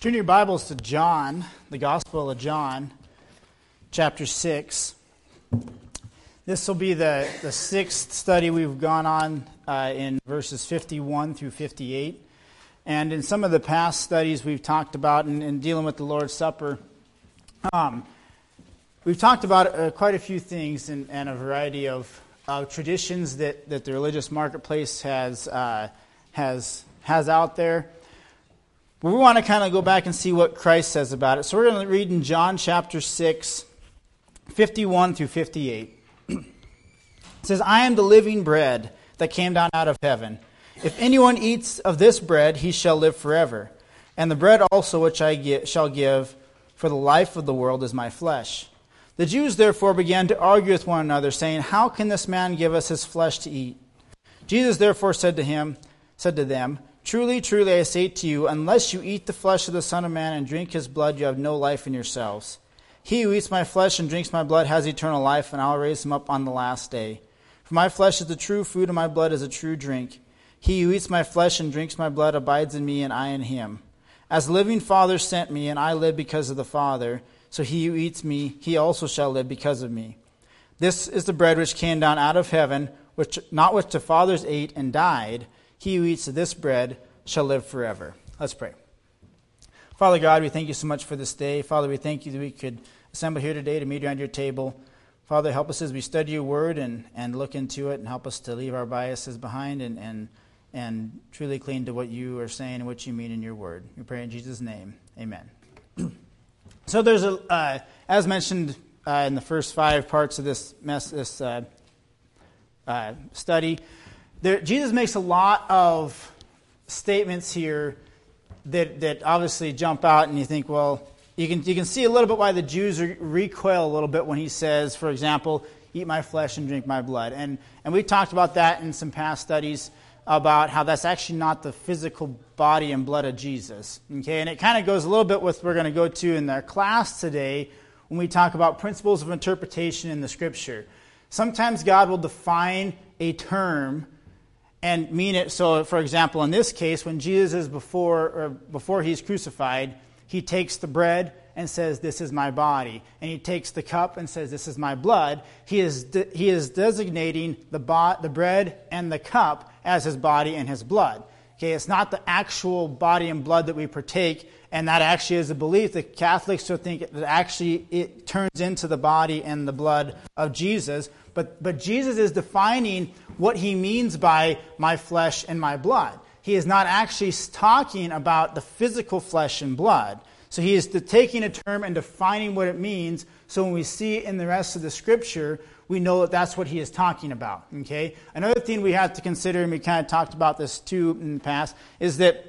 Turn your Bibles to John, the Gospel of John, chapter 6. This will be the sixth study we've gone on in verses 51 through 58. And in some of the past studies we've talked about in dealing with the Lord's Supper, we've talked about quite a few things and a variety of traditions that the religious marketplace has out there. But we want to kind of go back and see what Christ says about it. So we're going to read in John chapter 6, 51 through 58. It says, "I am the living bread that came down out of heaven. If anyone eats of this bread, he shall live forever. And the bread also which I shall give for the life of the world is my flesh." The Jews therefore began to argue with one another, saying, "How can this man give us his flesh to eat?" Jesus therefore said to them, "Truly, truly, I say to you, unless you eat the flesh of the Son of Man and drink his blood, you have no life in yourselves. He who eats my flesh and drinks my blood has eternal life, and I will raise him up on the last day. For my flesh is the true food, and my blood is a true drink. He who eats my flesh and drinks my blood abides in me, and I in him. As the living Father sent me, and I live because of the Father, so he who eats me, he also shall live because of me. This is the bread which came down out of heaven, which the fathers ate and died. He who eats of this bread shall live forever." Let's pray. Father God, we thank you so much for this day. Father, we thank you that we could assemble here today to meet around your table. Father, help us as we study your word and look into it, and help us to leave our biases behind and truly cling to what you are saying and what you mean in your word. We pray in Jesus' name. Amen. So there's as mentioned in the first 5 parts of this study, Jesus makes a lot of statements here that obviously jump out, and you think, well, you can see a little bit why the Jews recoil a little bit when he says, for example, "Eat my flesh and drink my blood." And we talked about that in some past studies about how that's actually not the physical body and blood of Jesus. Okay, and it kind of goes a little bit with what we're going to go to in our class today when we talk about principles of interpretation in the Scripture. Sometimes God will define a term and mean it. So, for example, in this case, when Jesus is before he's crucified, he takes the bread and says, "This is my body," and he takes the cup and says, "This is my blood." He is designating the bread and the cup as his body and his blood. Okay, it's not the actual body and blood that we partake, and that actually is a belief that Catholics still think that actually it turns into the body and the blood of Jesus. But Jesus is defining what he means by my flesh and my blood. He is not actually talking about the physical flesh and blood. So he is taking a term and defining what it means, so when we see it in the rest of the Scripture, we know that that's what he is talking about. Okay. Another thing we have to consider, and we kind of talked about this too in the past, is that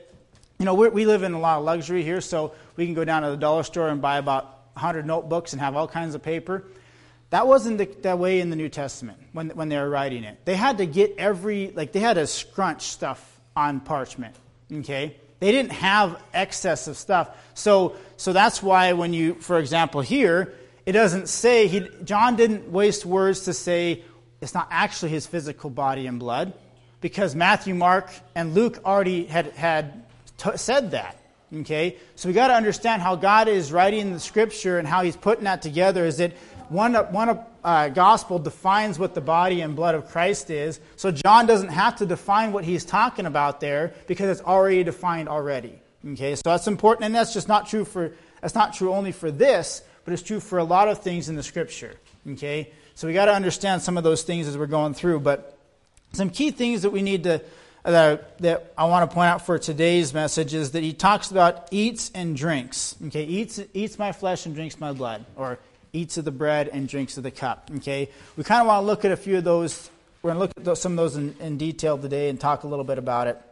we live in a lot of luxury here, so we can go down to the dollar store and buy about 100 notebooks and have all kinds of paper. That wasn't that way in the New Testament when they were writing it. They had to get they had to scrunch stuff on parchment. Okay. They didn't have excess of stuff. So that's why when you, for example, here, it doesn't say, John didn't waste words to say it's not actually his physical body and blood, because Matthew, Mark, and Luke already had said that. Okay? So we got to understand how God is writing the Scripture and how he's putting that together, is that one gospel defines what the body and blood of Christ is. So John doesn't have to define what he's talking about there because it's already defined already. Okay, so that's important, and that's not true only for this, but it's true for a lot of things in the Scripture. Okay, so we got to understand some of those things as we're going through. But some key things that we need to that I want to point out for today's message is that he talks about eats and drinks. Okay, eats my flesh and drinks my blood, or eats of the bread and drinks of the cup. Okay, we kind of want to look at a few of those. We're going to look at some of those in detail today and talk a little bit about it.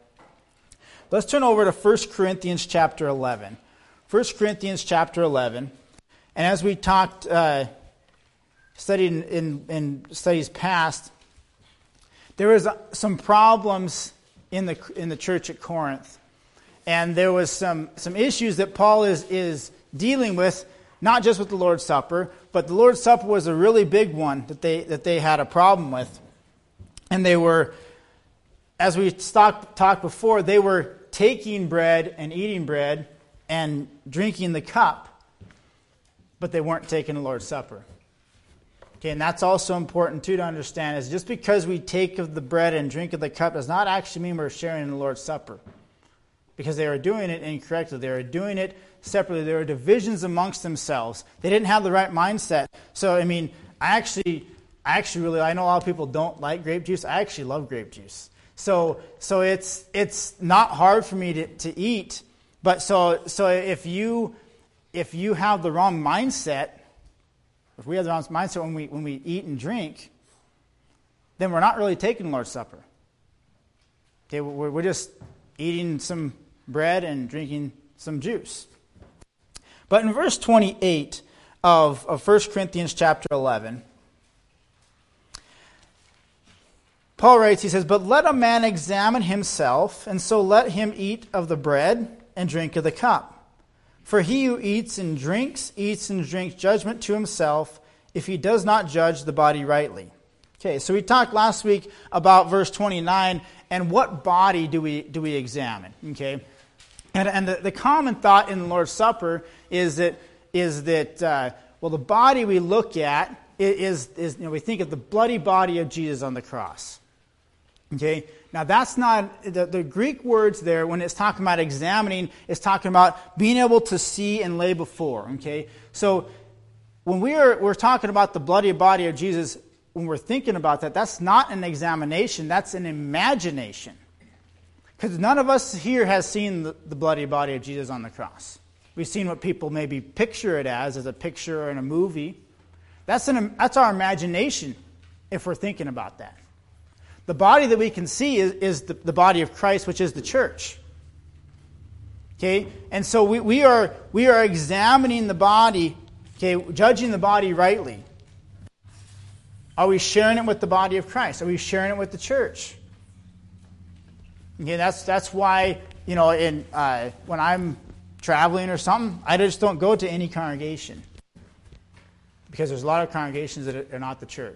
Let's turn over to 1 Corinthians chapter 11. 1 Corinthians chapter 11. And as we talked, studied in studies past, there was some problems in the church at Corinth. And there was some issues that Paul is dealing with, not just with the Lord's Supper, but the Lord's Supper was a really big one that they had a problem with. And they were, as we talked before, they were taking bread and eating bread and drinking the cup, but they weren't taking the Lord's Supper. Okay, and that's also important too to understand, is just because we take of the bread and drink of the cup does not actually mean we're sharing in the Lord's Supper. Because they were doing it incorrectly. They were doing it separately. There were divisions amongst themselves. They didn't have the right mindset. So, I mean, I know a lot of people don't like grape juice. I actually love grape juice. So it's not hard for me to eat. But so if you have the wrong mindset, if we have the wrong mindset when we eat and drink, then we're not really taking the Lord's Supper. Okay, we're just eating some bread and drinking some juice. But in verse 28 of 1 Corinthians chapter 11, Paul writes, he says, "But let a man examine himself, and so let him eat of the bread and drink of the cup. For he who eats and drinks judgment to himself, if he does not judge the body rightly." Okay, so we talked last week about verse 29, and what body do we examine? Okay, and the common thought in the Lord's Supper is that the body we look at is we think of the bloody body of Jesus on the cross. Okay, now that's not the Greek words there. When it's talking about examining, it's talking about being able to see and lay before. Okay, so when we're talking about the bloody body of Jesus, when we're thinking about that, that's not an examination, that's an imagination. Because none of us here has seen the bloody body of Jesus on the cross. We've seen what people maybe picture it as a picture or in a movie. That's our imagination if we're thinking about that. The body that we can see is the body of Christ, which is the church. Okay, and so we are examining the body, okay, judging the body rightly. Are we sharing it with the body of Christ? Are we sharing it with the church? Okay, that's why, when I'm traveling or something, I just don't go to any congregation. Because there's a lot of congregations that are not the church.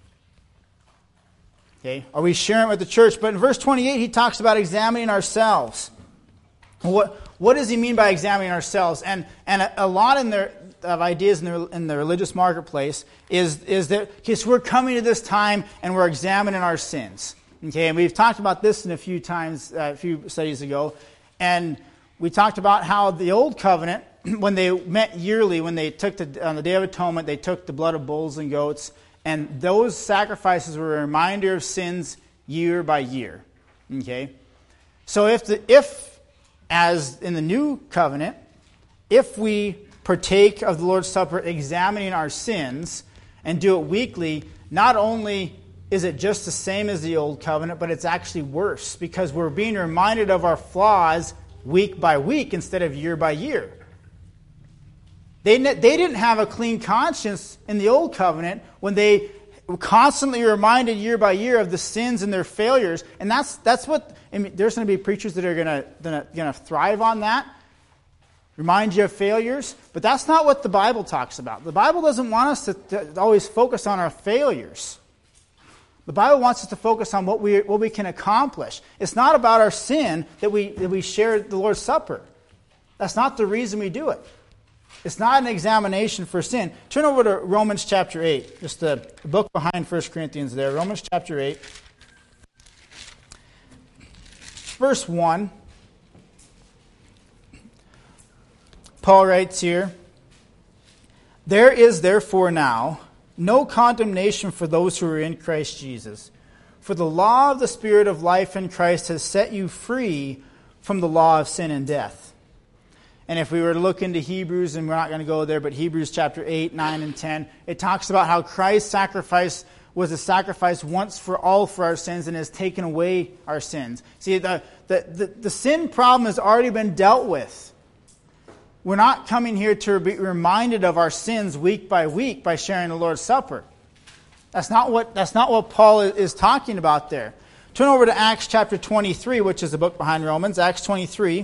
Okay, are we sharing it with the church? But in verse 28, he talks about examining ourselves. What does he mean by examining ourselves? And a lot of ideas in the religious marketplace is that, okay, so we're coming to this time and we're examining our sins. Okay, and we've talked about this a few studies ago, and we talked about how the old covenant, when they met yearly, when they took on the Day of Atonement, they took the blood of bulls and goats, and those sacrifices were a reminder of sins year by year. Okay, so if as in the new covenant, if we partake of the Lord's Supper, examining our sins, and do it weekly, not only is it just the same as the old covenant, but it's actually worse, because we're being reminded of our flaws week by week instead of year by year. They didn't have a clean conscience in the old covenant when they were constantly reminded year by year of the sins and their failures, and that's what. I mean, there's going to be preachers that are going to thrive on that, remind you of failures, but that's not what the Bible talks about. The Bible doesn't want us to always focus on our failures. The Bible wants us to focus on what we can accomplish. It's not about our sin that we share the Lord's Supper. That's not the reason we do it. It's not an examination for sin. Turn over to Romans chapter 8, just the book behind 1 Corinthians there. Romans chapter 8, verse 1. Paul writes here, "There is therefore now no condemnation for those who are in Christ Jesus. For the law of the Spirit of life in Christ has set you free from the law of sin and death." And if we were to look into Hebrews, and we're not going to go there, but Hebrews chapter 8, 9, and 10, it talks about how Christ's sacrifice was a sacrifice once for all for our sins and has taken away our sins. See, the sin problem has already been dealt with. We're not coming here to be reminded of our sins week by week by sharing the Lord's Supper. That's not what Paul is talking about there. Turn over to Acts chapter 23, which is the book behind Romans. Acts 23,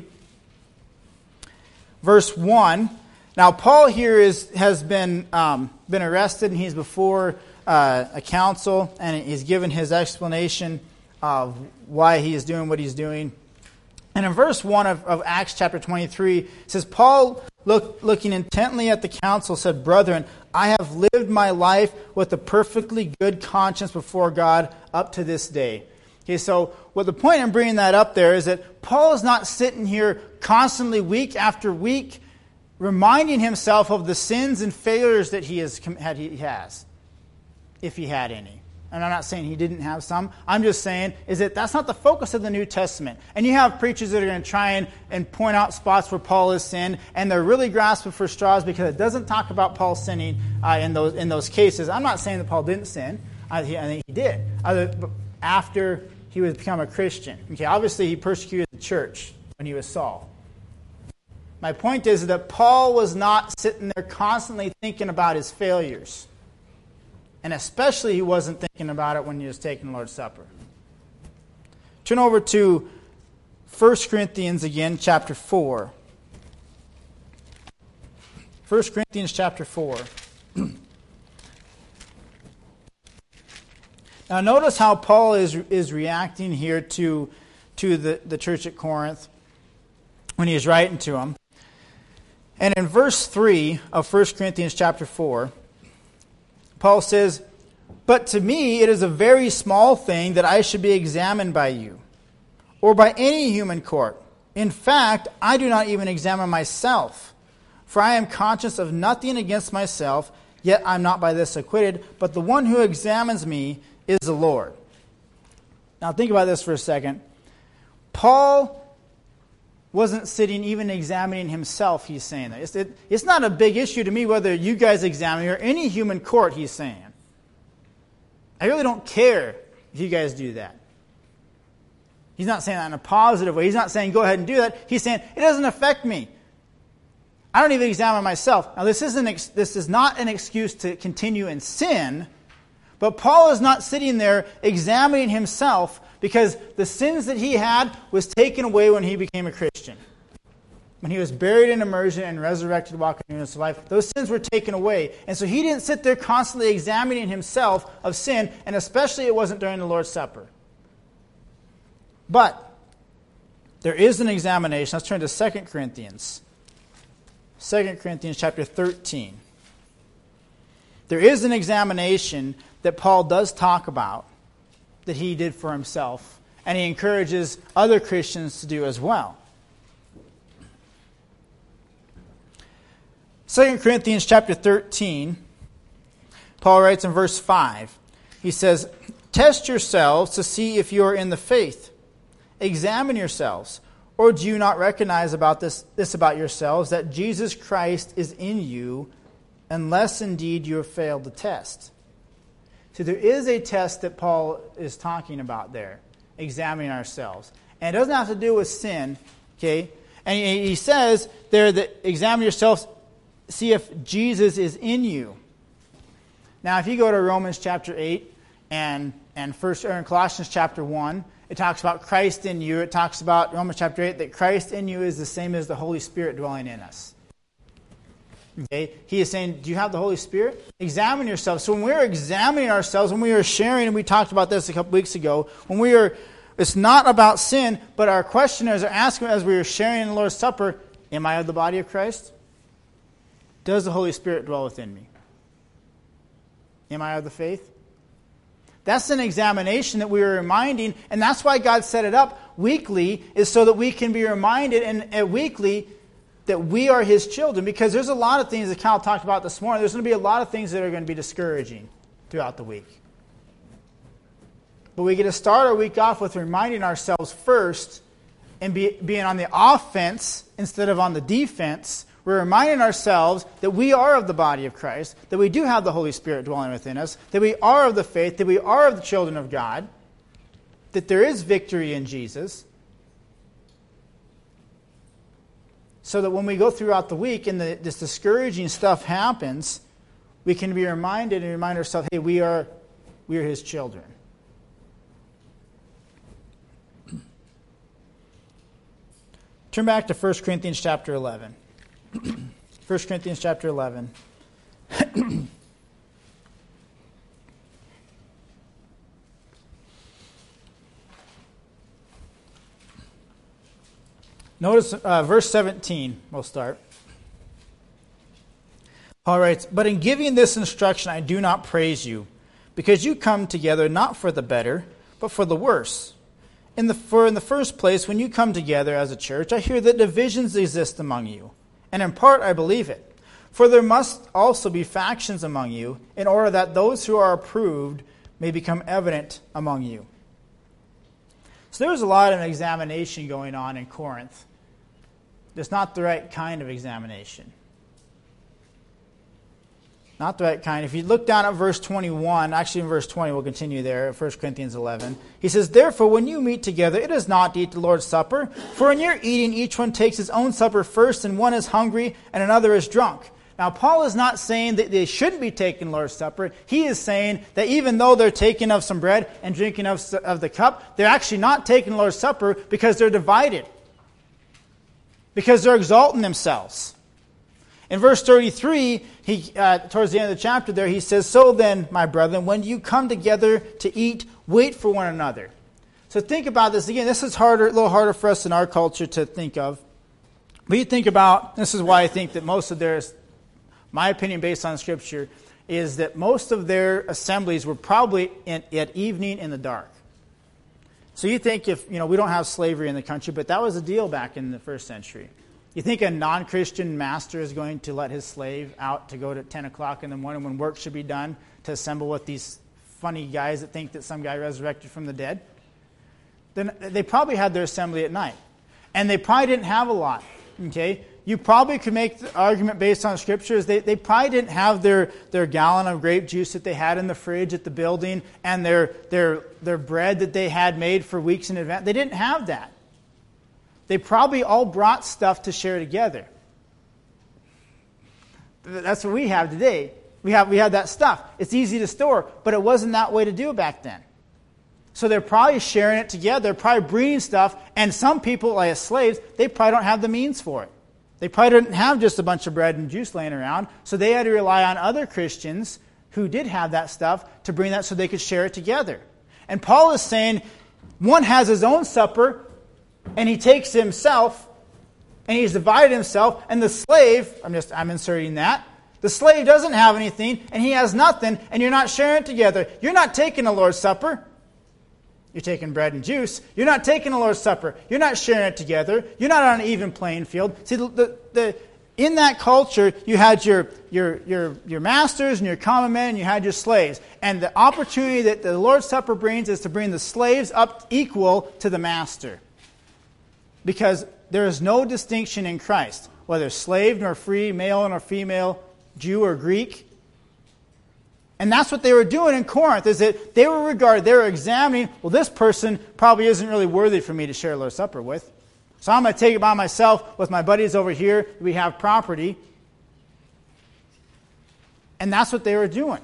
verse 1. Now, Paul here has been arrested, and he's before a council, and he's given his explanation of why he is doing what he's doing. And in verse 1 of Acts chapter 23, it says, Paul, looking intently at the council, said, Brethren, I have lived my life with a perfectly good conscience before God up to this day. Okay, so what the point in bringing that up there is that Paul is not sitting here constantly week after week reminding himself of the sins and failures that he has, if he had any. And I'm not saying he didn't have some. I'm just saying is that that's not the focus of the New Testament. And you have preachers that are going to try and point out spots where Paul has sinned, and they're really grasping for straws because it doesn't talk about Paul sinning in those cases. I'm not saying that Paul didn't sin. I think he did. After he was become a Christian. Okay, obviously he persecuted the church when he was Saul. My point is that Paul was not sitting there constantly thinking about his failures. And especially he wasn't thinking about it when he was taking the Lord's Supper. Turn over to 1 Corinthians again, chapter 4. 1 Corinthians chapter 4. Now notice how Paul is reacting here to the church at Corinth when he is writing to them. And in verse 3 of 1 Corinthians chapter 4, Paul says, But to me it is a very small thing that I should be examined by you, or by any human court. In fact, I do not even examine myself, for I am conscious of nothing against myself, yet I am not by this acquitted, but the one who examines me is the Lord. Now think about this for a second. Paul wasn't sitting even examining himself, he's saying that. It's not a big issue to me whether you guys examine me or any human court, he's saying. I really don't care if you guys do that. He's not saying that in a positive way. He's not saying go ahead and do that. He's saying it doesn't affect me. I don't even examine myself. Now this is not an excuse to continue in sin, but Paul is not sitting there examining himself because the sins that he had was taken away when he became a Christian. When he was buried in immersion and resurrected, walking in his life, those sins were taken away. And so he didn't sit there constantly examining himself of sin, and especially it wasn't during the Lord's Supper. But there is an examination. Let's turn to 2 Corinthians. 2 Corinthians chapter 13. There is an examination that Paul does talk about that he did for himself, and he encourages other Christians to do as well. 2 Corinthians chapter 13, Paul writes in verse 5, he says, Test yourselves to see if you are in the faith. Examine yourselves. Or do you not recognize about this about yourselves, that Jesus Christ is in you, unless indeed you have failed the test? So there is a test that Paul is talking about there, examining ourselves. And it doesn't have to do with sin, okay? And he says there that examine yourselves, see if Jesus is in you. Now, if you go to Romans chapter 8 and Colossians chapter 1, it talks about Christ in you. It talks about, Romans chapter 8, that Christ in you is the same as the Holy Spirit dwelling in us. Okay? He is saying, do you have the Holy Spirit? Examine yourself. So when we're examining ourselves, when we are sharing, and we talked about this a couple weeks ago, it's not about sin, but our questioners are asking as we are sharing in the Lord's Supper, am I of the body of Christ? Does the Holy Spirit dwell within me? Am I of the faith? That's an examination that we are reminding, and that's why God set it up weekly, is so that we can be reminded and weekly that we are His children. Because there's a lot of things that Cal talked about this morning. There's going to be a lot of things that are going to be discouraging throughout the week. But we get to start our week off with reminding ourselves first and being on the offense instead of on the defense. We're reminding ourselves that we are of the body of Christ, that we do have the Holy Spirit dwelling within us, that we are of the faith, that we are of the children of God, that there is victory in Jesus. So that when we go throughout the week and this discouraging stuff happens, we can be reminded and remind ourselves, hey, we are His children. Turn back to 1 Corinthians chapter 11. 1 Corinthians chapter 11. Notice verse 17, we'll start. Paul writes, "But in giving this instruction I do not praise you, because you come together not for the better, but for the worse. For in the first place, when you come together as a church, I hear that divisions exist among you, and in part I believe it. For there must also be factions among you, in order that those who are approved may become evident among you." So there was a lot of examination going on in Corinth. It's not the right kind of examination. Not the right kind. If you look down at verse 21, actually in verse 20, we'll continue there, 1 Corinthians 11. He says, "Therefore, when you meet together, it is not to eat the Lord's Supper. For when you're eating, each one takes his own supper first, and one is hungry, and another is drunk." Now, Paul is not saying that they shouldn't be taking Lord's Supper. He is saying that even though they're taking of some bread and drinking of the cup, they're actually not taking Lord's Supper because they're divided. Because they're exalting themselves. In verse 33, towards the end of the chapter there, he says, "So then, my brethren, when you come together to eat, wait for one another." So think about this. Again, this is a little harder for us in our culture to think of. But you think about, this is why I think that most of theirs, my opinion based on Scripture, is that most of their assemblies were probably at evening in the dark. So you think if, we don't have slavery in the country, but that was a deal back in the first century. You think a non-Christian master is going to let his slave out to go to 10 o'clock in the morning when work should be done to assemble with these funny guys that think that some guy resurrected from the dead? Then they probably had their assembly at night. And they probably didn't have a lot. Okay? You probably could make the argument based on Scriptures. They probably didn't have their gallon of grape juice that they had in the fridge at the building and their bread that they had made for weeks in advance. They didn't have that. They probably all brought stuff to share together. That's what we have today. We have that stuff. It's easy to store, but it wasn't that way to do it back then. So they're probably sharing it together. They're probably bringing stuff, and some people, like as slaves, they probably don't have the means for it. They probably didn't have just a bunch of bread and juice laying around, so they had to rely on other Christians who did have that stuff to bring that so they could share it together. And Paul is saying one has his own supper, and he takes himself, and he's divided himself, and the slave, I'm inserting that, the slave doesn't have anything, and he has nothing, and you're not sharing it together. You're not taking the Lord's Supper. You're taking bread and juice. You're not taking the Lord's Supper. You're not sharing it together. You're not on an even playing field. See, in that culture, you had your masters and your common men, and you had your slaves. And the opportunity that the Lord's Supper brings is to bring the slaves up equal to the master. Because there is no distinction in Christ, whether slave nor free, male nor female, Jew or Greek. And that's what they were doing in Corinth, is that they were examining, well, this person probably isn't really worthy for me to share Lord's Supper with. So I'm going to take it by myself with my buddies over here. We have property. And that's what they were doing.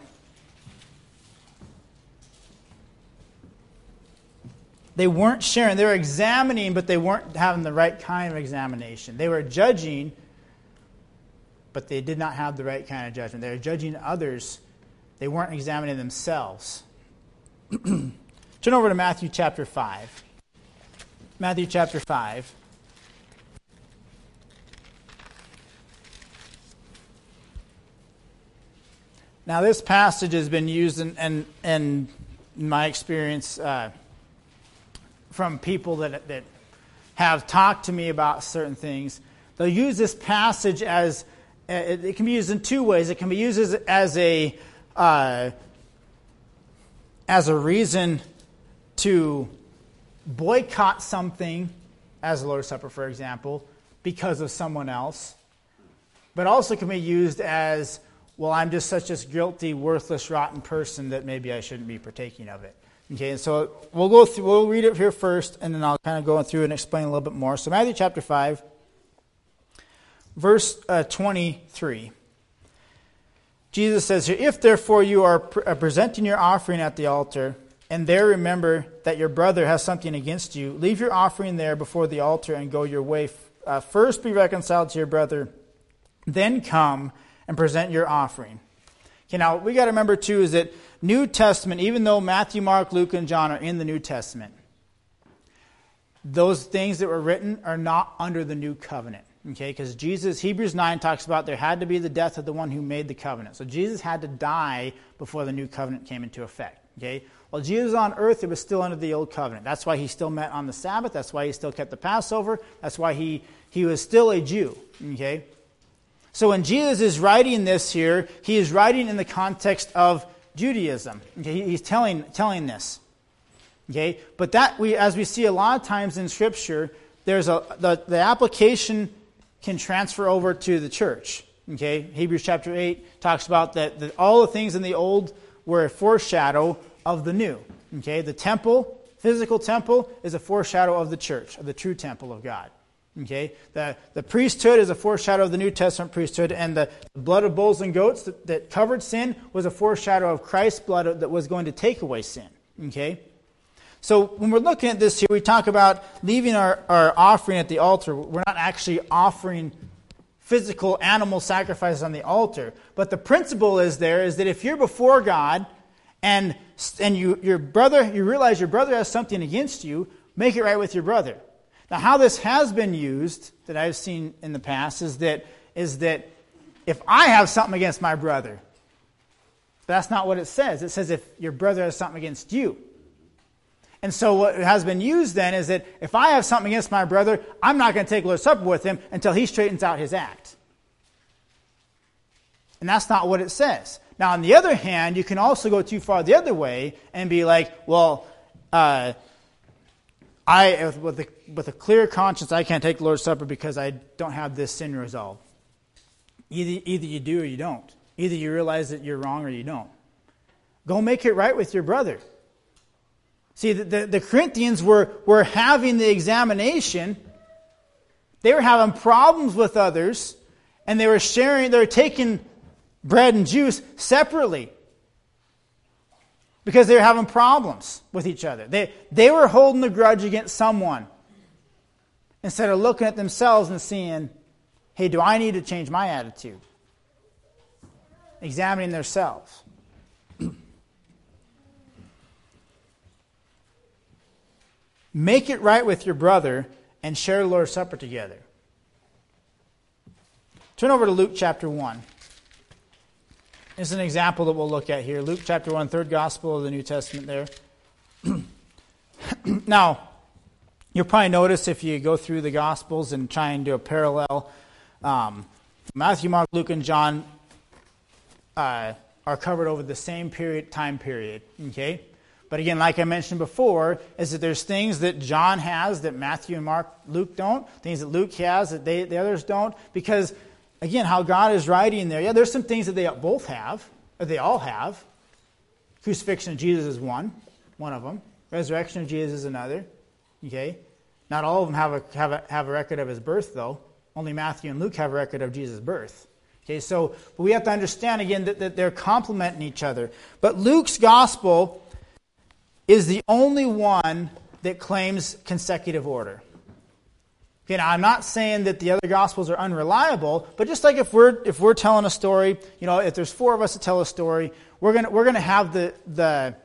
They weren't sharing. They were examining, but they weren't having the right kind of examination. They were judging, but they did not have the right kind of judgment. They were judging others. They weren't examining themselves. Turn over to Matthew chapter 5. Matthew chapter 5. Now this passage has been used in my experience from people that have talked to me about certain things. They'll use this passage as, it can be used in two ways. It can be used as a reason to boycott something, as the Lord's Supper, for example, because of someone else. But also can be used as, well, I'm just such a guilty, worthless, rotten person that maybe I shouldn't be partaking of it. Okay, and so we'll read it here first, and then I'll kind of go through and explain a little bit more. So Matthew chapter 5, verse 23. Jesus says here, "If therefore you are presenting your offering at the altar, and there remember that your brother has something against you, leave your offering there before the altar and go your way. First be reconciled to your brother, then come and present your offering." Okay, now we got to remember too is that New Testament, even though Matthew, Mark, Luke, and John are in the New Testament, those things that were written are not under the new covenant. Okay, because Jesus, Hebrews 9 talks about there had to be the death of the one who made the covenant. So Jesus had to die before the new covenant came into effect. Okay, while Jesus was on earth, it was still under the old covenant. That's why he still met on the Sabbath. That's why he still kept the Passover. That's why he was still a Jew. Okay, so when Jesus is writing this here, he is writing in the context of Judaism. Okay, he's telling this. Okay, but as we see a lot of times in Scripture, there's the application can transfer over to the church. Okay, Hebrews chapter 8 talks about that all the things in the old were a foreshadow of the new. Okay, the temple, physical temple, is a foreshadow of the church, of the true temple of God. Okay, the priesthood is a foreshadow of the New Testament priesthood, and the blood of bulls and goats that covered sin was a foreshadow of Christ's blood that was going to take away sin. Okay. So when we're looking at this here, we talk about leaving our offering at the altar. We're not actually offering physical animal sacrifices on the altar. But the principle is that if you're before God and you realize your brother has something against you, make it right with your brother. Now, how this has been used, that I've seen in the past, is that if I have something against my brother, that's not what it says. It says if your brother has something against you. And so what has been used then is that if I have something against my brother, I'm not going to take Lord's Supper with him until he straightens out his act. And that's not what it says. Now, on the other hand, you can also go too far the other way and be like, well, with a clear conscience, I can't take the Lord's Supper because I don't have this sin resolved. Either you do or you don't. Either you realize that you're wrong or you don't. Go make it right with your brother. See, the Corinthians were having the examination. They were having problems with others, and they were taking bread and juice separately because they were having problems with each other. They were holding a grudge against someone instead of looking at themselves and seeing, hey, do I need to change my attitude? Examining themselves. Make it right with your brother and share the Lord's Supper together. Turn over to Luke chapter 1. This is an example that we'll look at here. Luke chapter 1, third gospel of the New Testament there. Now, you'll probably notice if you go through the Gospels and try and do a parallel, Matthew, Mark, Luke, and John are covered over the same time period. Okay? But again, like I mentioned before, is that there's things that John has that Matthew and Mark, Luke don't. Things that Luke has that the others don't. Because, again, how God is writing there, there's some things that they both have, or they all have. Crucifixion of Jesus is one of them. Resurrection of Jesus is another. Okay? Not all of them have a record of his birth, though. Only Matthew and Luke have a record of Jesus' birth. Okay, so we have to understand, again, that they're complementing each other. But Luke's gospel is the only one that claims consecutive order. Okay, now I'm not saying that the other gospels are unreliable, but just like if we're telling a story, if there's four of us to tell a story, we're gonna have the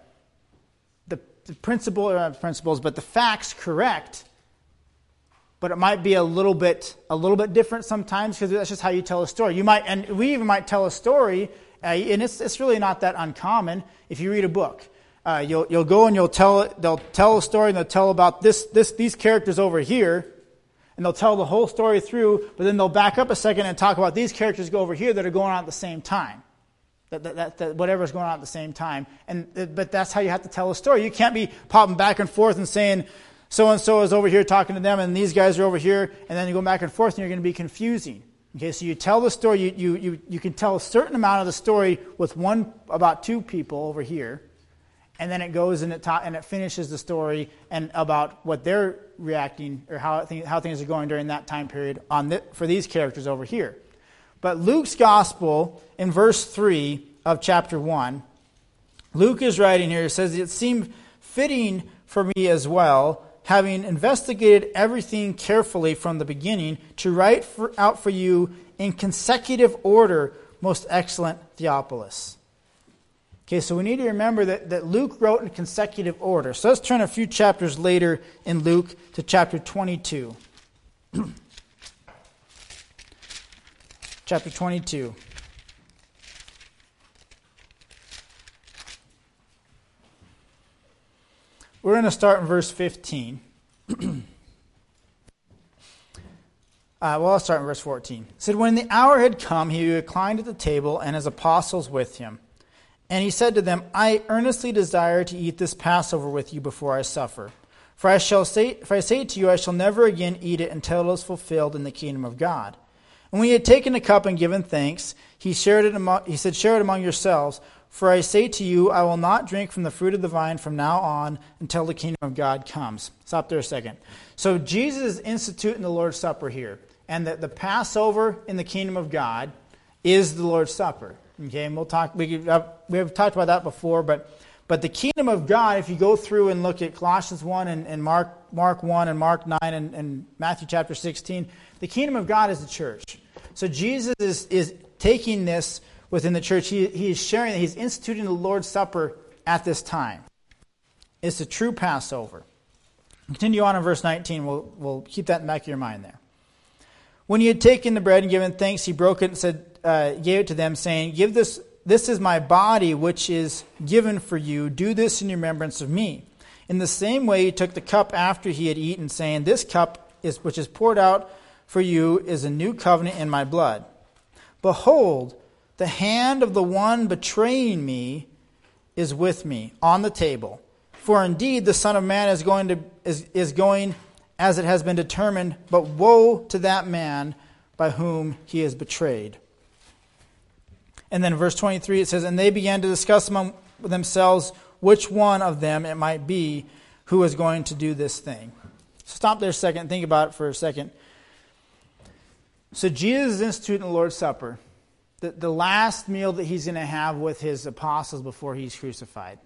principles, but the facts correct. But it might be a little bit different sometimes because that's just how you tell a story. We even might tell a story, and it's really not that uncommon if you read a book. You'll go and they'll tell a story and they'll tell about these characters over here, and they'll tell the whole story through, but then they'll back up a second and talk about these characters go over here that are going on at the same time. That whatever's going on at the same time. But that's how you have to tell a story. You can't be popping back and forth and saying, so-and-so is over here talking to them, and these guys are over here, and then you go back and forth, and you're going to be confusing. Okay, so you tell the story, you can tell a certain amount of the story with about two people over here, and then it goes and it finishes the story and about what they're reacting or how things are going during that time period for these characters over here. But Luke's gospel, in verse 3 of chapter 1, Luke is writing here, it says, "It seemed fitting for me as well, having investigated everything carefully from the beginning, to write out for you in consecutive order, most excellent Theophilus." Okay, so we need to remember that Luke wrote in consecutive order. So let's turn a few chapters later in Luke to chapter 22. Chapter 22. We're going to start in verse 15. I'll start in verse 14. It said, when the hour had come, he reclined at the table and his apostles with him. And he said to them, I earnestly desire to eat this Passover with you before I suffer. For I say to you, I shall never again eat it until it is fulfilled in the kingdom of God. And when he had taken a cup and given thanks, he said, share it among yourselves. For I say to you, I will not drink from the fruit of the vine from now on until the kingdom of God comes. Stop there a second. So Jesus is instituting the Lord's Supper here. And the Passover in the kingdom of God is the Lord's Supper. Okay, and we have talked about that before, but the kingdom of God, if you go through and look at Colossians 1 and Mark 1 and Mark 9 and Matthew chapter 16, the kingdom of God is the church. So Jesus is taking this within the church. He is sharing that he's instituting the Lord's Supper at this time. It's a true Passover. Continue on in verse 19. We'll keep that in the back of your mind there. When he had taken the bread and given thanks, he broke it and said, gave it to them, saying, "Give this is my body, which is given for you. Do this in remembrance of me." In the same way, he took the cup after he had eaten, saying, "This cup which is poured out for you is a new covenant in my blood. Behold, the hand of the one betraying me is with me on the table. For indeed, the Son of Man is going as it has been determined, but woe to that man by whom he is betrayed." And then in verse 23 it says, "And they began to discuss among themselves which one of them it might be who was going to do this thing." Stop there a second and think about it for a second. So Jesus is instituting the Lord's Supper, the last meal that he's going to have with his apostles before he's crucified.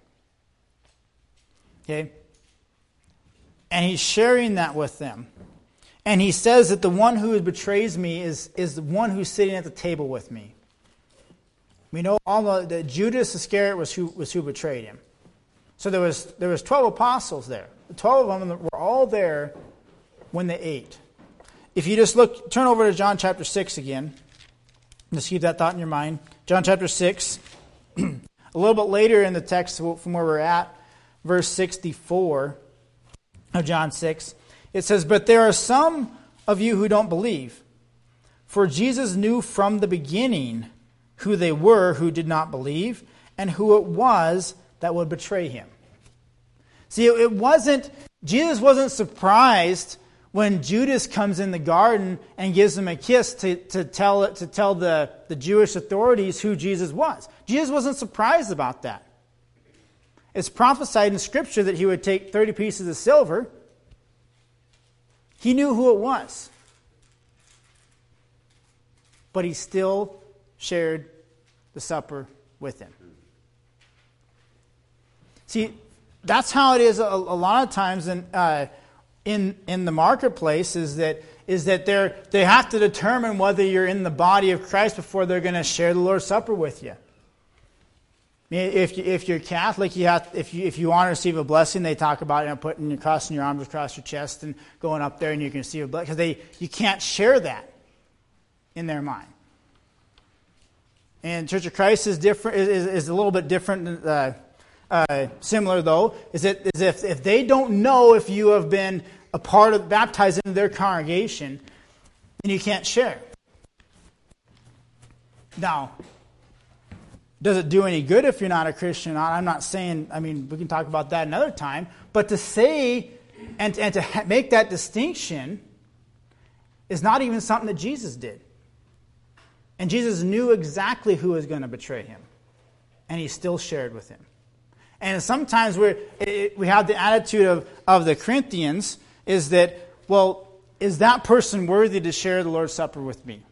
Okay? And he's sharing that with them. And he says that the one who betrays me is the one who's sitting at the table with me. We know that Judas Iscariot was who betrayed him. So there was 12 apostles there. The 12 of them were all there when they ate. If you just turn over to John chapter 6 again. Just keep that thought in your mind. John chapter 6. A little bit later in the text from where we're at, verse 64 of John 6, it says, "But there are some of you who don't believe. For Jesus knew from the beginning who they were who did not believe, and who it was that would betray him." See, Jesus wasn't surprised when Judas comes in the garden and gives him a kiss to tell the Jewish authorities who Jesus was. Jesus wasn't surprised about that. It's prophesied in Scripture that he would take 30 pieces of silver. He knew who it was. But he still shared the supper with him. See, that's how it is a lot of times in the marketplace, is that they have to determine whether you're in the body of Christ before they're going to share the Lord's Supper with you. If you're Catholic, if you want to receive a blessing, they talk about crossing your arms across your chest and going up there and you can receive a blessing, because you can't share that in their mind. And Church of Christ is different, is a little bit different. Similar though, is if they don't know if you have been a part of baptized into their congregation, then you can't share. Now, does it do any good if you're not a Christian? I'm not saying, we can talk about that another time, but to say and to make that distinction is not even something that Jesus did. And Jesus knew exactly who was going to betray him, and he still shared with him. And sometimes we have the attitude of the Corinthians, is that, well, is that person worthy to share the Lord's Supper with me?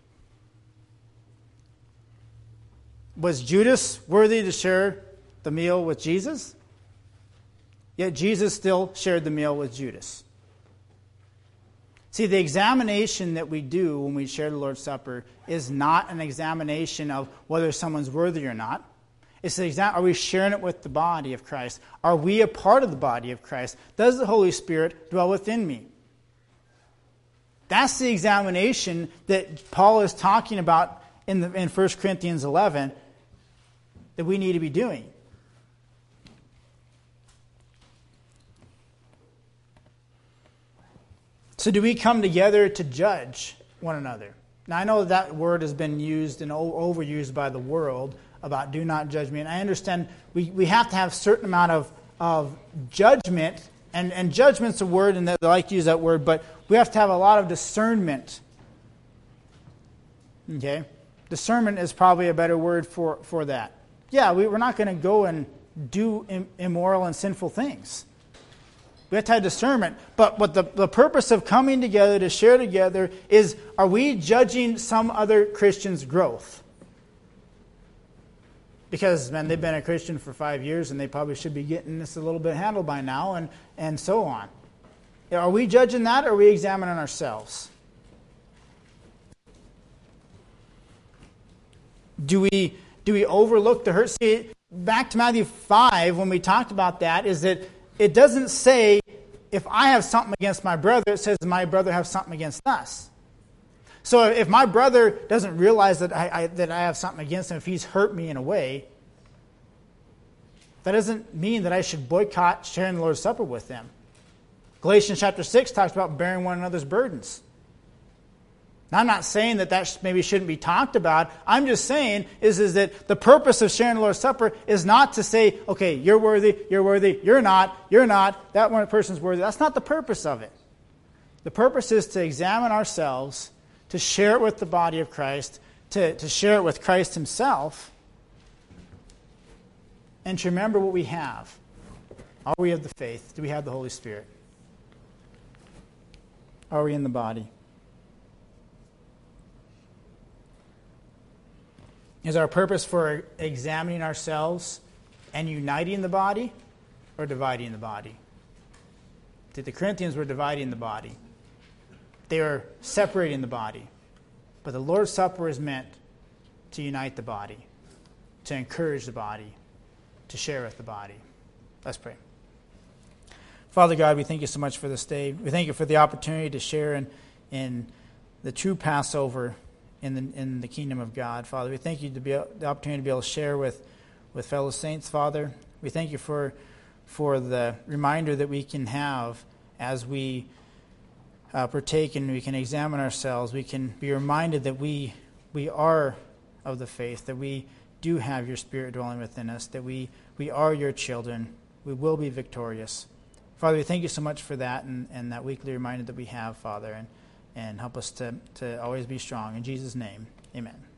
Was Judas worthy to share the meal with Jesus? Yet Jesus still shared the meal with Judas. See, the examination that we do when we share the Lord's Supper is not an examination of whether someone's worthy or not. It's the example. Are we sharing it with the body of Christ? Are we a part of the body of Christ? Does the Holy Spirit dwell within me? That's the examination that Paul is talking about in 1 Corinthians 11 that we need to be doing. So do we come together to judge one another? Now, I know that word has been used and overused by the world about do not judge me. And I understand we have to have a certain amount of judgment. And judgment's a word, and they like to use that word, but we have to have a lot of discernment. Okay? Discernment is probably a better word for that. Yeah, we're not going to go and do immoral and sinful things. We have to have discernment. But what the purpose of coming together to share together is, are we judging some other Christian's growth? Because, man, they've been a Christian for 5 years and they probably should be getting this a little bit handled by now, and so on. Are we judging that, or are we examining ourselves? Do we overlook the hurt? See, back to Matthew 5, when we talked about that, is that it doesn't say, if I have something against my brother, it says my brother has something against us. So if my brother doesn't realize that I have something against him, if he's hurt me in a way, that doesn't mean that I should boycott sharing the Lord's Supper with them. Galatians chapter 6 talks about bearing one another's burdens. Now, I'm not saying that maybe shouldn't be talked about. I'm just saying is that the purpose of sharing the Lord's Supper is not to say, okay, you're worthy, you're not, that one person's worthy. That's not the purpose of it. The purpose is to examine ourselves, to share it with the body of Christ, to share it with Christ himself, and to remember what we have. Are we of the faith? Do we have the Holy Spirit? Are we in the body? Is our purpose for examining ourselves and uniting the body, or dividing the body? The Corinthians were dividing the body. They were separating the body. But the Lord's Supper is meant to unite the body, to encourage the body, to share with the body. Let's pray. Father God, we thank you so much for this day. We thank you for the opportunity to share in the true Passover in the kingdom of God. Father, we thank you the opportunity to be able to share with fellow saints, Father. We thank you for the reminder that we can have as we partake and we can examine ourselves. We can be reminded that we are of the faith, that we do have your Spirit dwelling within us, that we are your children. We will be victorious. Father, we thank you so much for that and that weekly reminder that we have, Father, and help us to always be strong. In Jesus' name, amen.